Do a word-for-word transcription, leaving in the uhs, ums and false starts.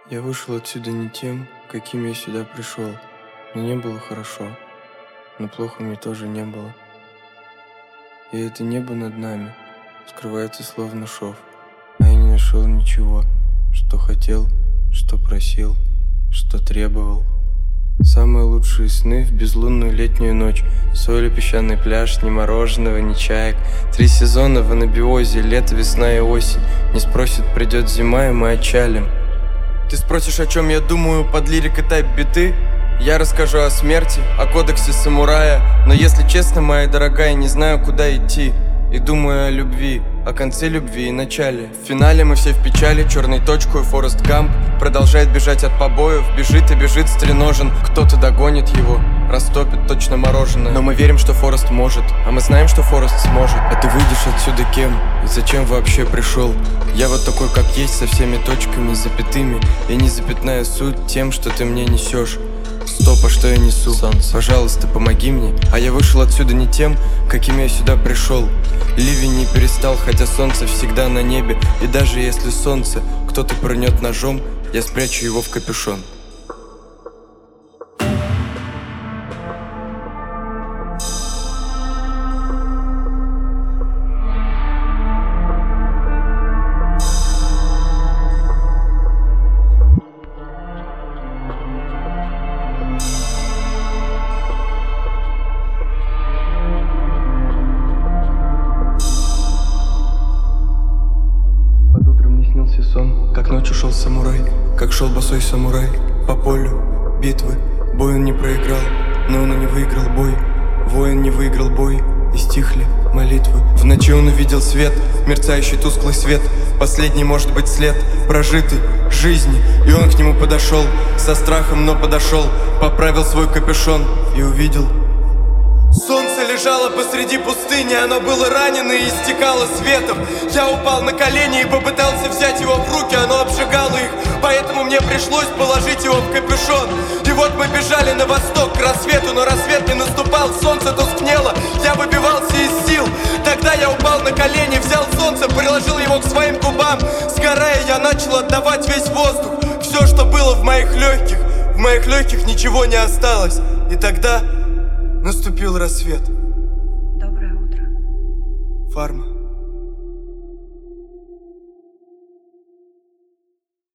Я вышел отсюда не тем, каким я сюда пришел. Мне не было хорошо, но плохо мне тоже не было. И это небо над нами скрывается словно шов, а я не нашел ничего, что хотел, что просил, что требовал. Самые лучшие сны в безлунную летнюю ночь. Соль и песчаный пляж, ни мороженого, ни чаек. Три сезона в анабиозе, лето, весна и осень. Не спросит, придет зима, и мы отчалим. Ты спросишь, о чем я думаю под лирикой тайп-биты? Я расскажу о смерти, о кодексе самурая. Но если честно, моя дорогая, не знаю, куда идти. И думаю о любви, о конце любви и начале. В финале мы все в печали, черной точкой Форест Гамп продолжает бежать от побоев. Бежит и бежит стреножен, кто-то догонит его, растопит точно мороженое. Но мы верим, что Форест может, а мы знаем, что Форест сможет. А ты выйдешь отсюда кем? И зачем вообще пришел? Я вот такой, как есть, со всеми точками, запятыми. И не запятная суть тем, что ты мне несешь. Стоп, а что я несу? Солнце. Пожалуйста, помоги мне. А я вышел отсюда не тем, каким я сюда пришел. Ливень не перестал, хотя солнце всегда на небе. И даже если солнце кто-то пырнет ножом, я спрячу его в капюшон. Сон, как ночью шел самурай, как шел босой самурай по полю битвы. Бой он не проиграл, но он и не выиграл бой. Воин не выиграл бой, и стихли молитвы. В ночи он увидел свет, мерцающий тусклый свет. Последний, может быть, след прожитой жизни. И он к нему подошел, со страхом, но подошел. Поправил свой капюшон и увидел. Солнце лежало посреди пустыни, оно было ранено и истекало светом. Я упал на колени и попытался взять его в руки, оно обжигало их, поэтому мне пришлось положить его в капюшон. И вот мы бежали на восток к рассвету, но рассвет не наступал, солнце тускнело, я выбивался из сил. Тогда я упал на колени, взял солнце, приложил его к своим губам. Сгорая, я начал отдавать весь воздух, все, что было в моих легких. В моих легких ничего не осталось. И тогда наступил рассвет. Доброе утро. Фарма.